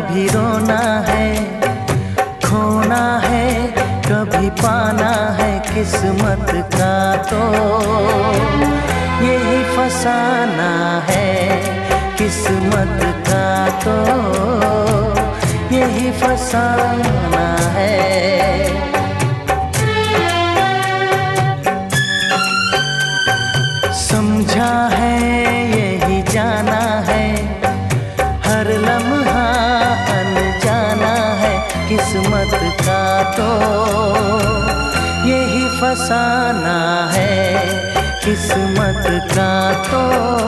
कभी रोना है, खोना है, कभी पाना है, किस्मत का तो यही फसाना है। किस्मत का तो यही फसाना है। समझा है यही जाना है, हर लम्हा अनजाना है। किस्मत का तो यही फसाना है। किस्मत का तो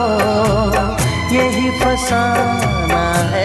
यही फसाना है।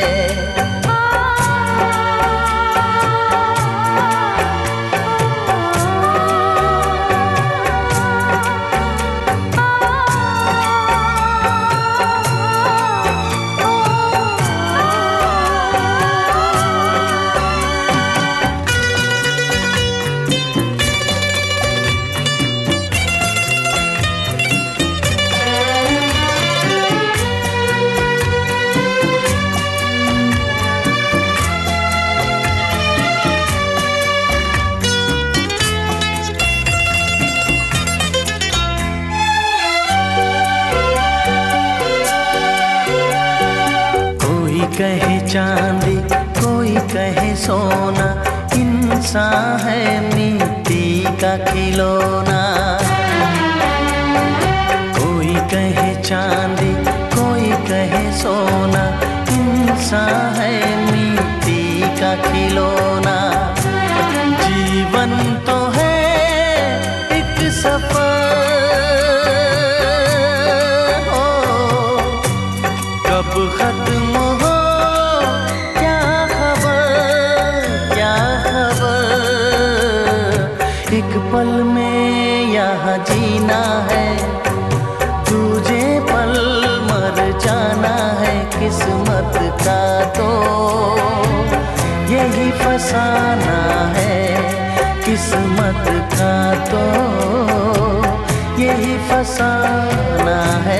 कहे चांदी, कोई कहे सोना, इंसान है मिट्टी का खिलौना। कोई कहे चांदी, कोई कहे सोना, इंसान है मिट्टी का खिलौना। जीवन तो है एक सफर हो, कब खत्म हो एक पल में यहाँ जीना है, दूजे पल मर जाना है। किस्मत का तो यही फसाना है। किस्मत का तो यही फसाना है।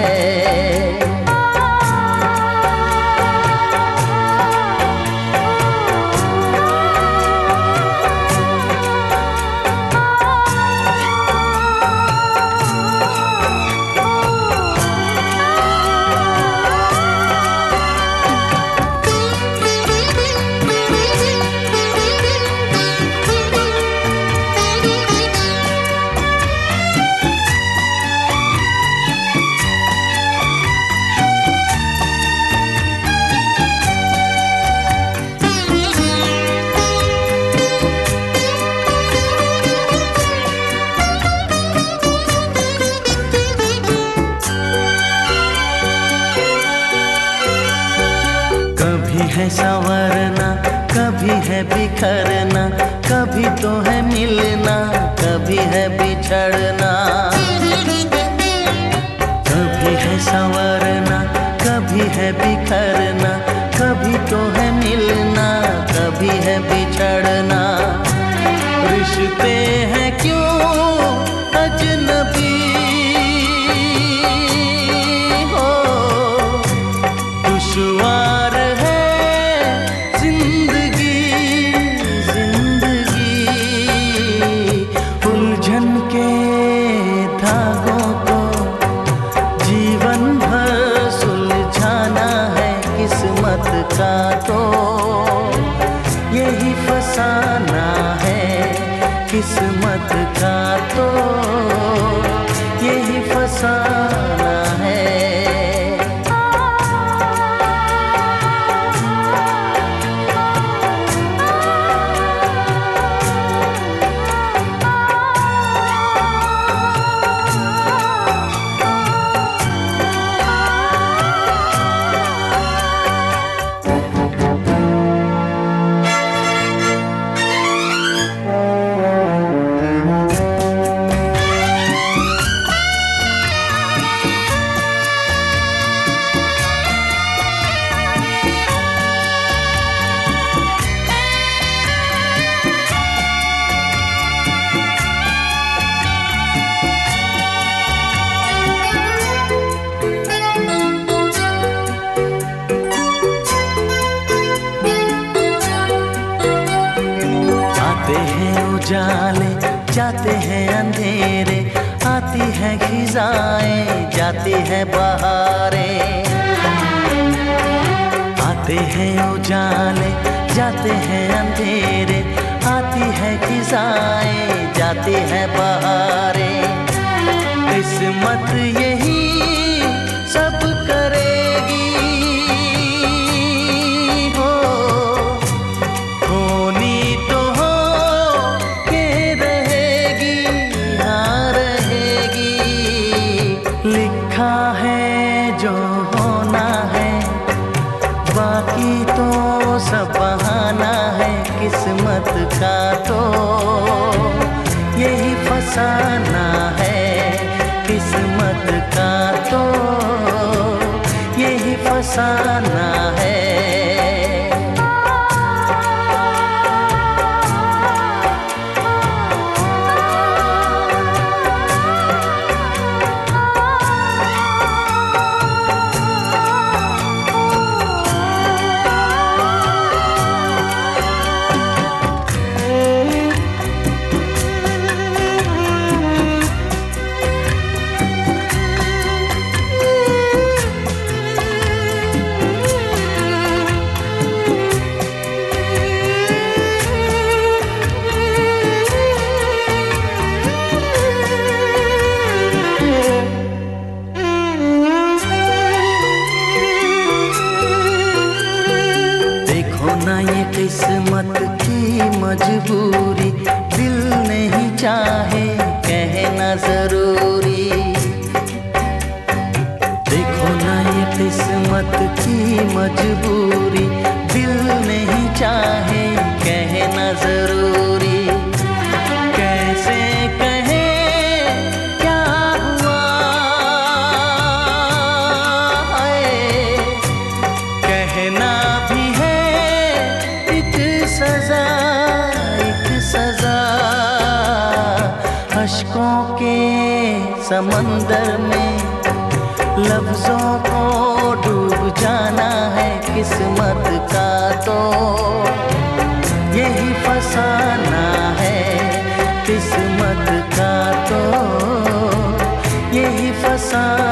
कभी है संवरना, कभी है बिखरना, कभी तो है मिलना, कभी है बिछड़ना। कभी है संवरना, कभी है बिखरना, कभी तो है मिलना, कभी है बिछड़ना। रिश्ते हैं क्यों अजनबी हो, दुश्वार का तो यही फसाना है। किस्मत का तो यही फसाना है। उजाले जाते हैं अंधेरे, आती हैं खिजाएं जाती हैं बहारें। आते हैं उजाले जाते हैं अंधेरे, आती हैं खिजाएं जाती हैं बहारें। किस्मत यही सब करेगी, हो होनी तो हो के रहेगी, हाँ रहेगी। लिखा है जो होना है, बाकी तो सब बहाना है। किस्मत का तो यही फसाना है, किस्मत का तो यही फसाना है। ना ये किस्मत की मजबूरी, दिल नहीं चाहे कहना जरूरी। देखो ना ये किस्मत की मजबूरी, दिल नहीं चाहे कहना जरूरी। कैसे कहे क्या हुआ, कहना भी है सजा, एक सजा। अश्कों के समंदर में लफ्जों को डूब जाना है। किस्मत का तो यही फसाना है, किस्मत का तो यही फसाना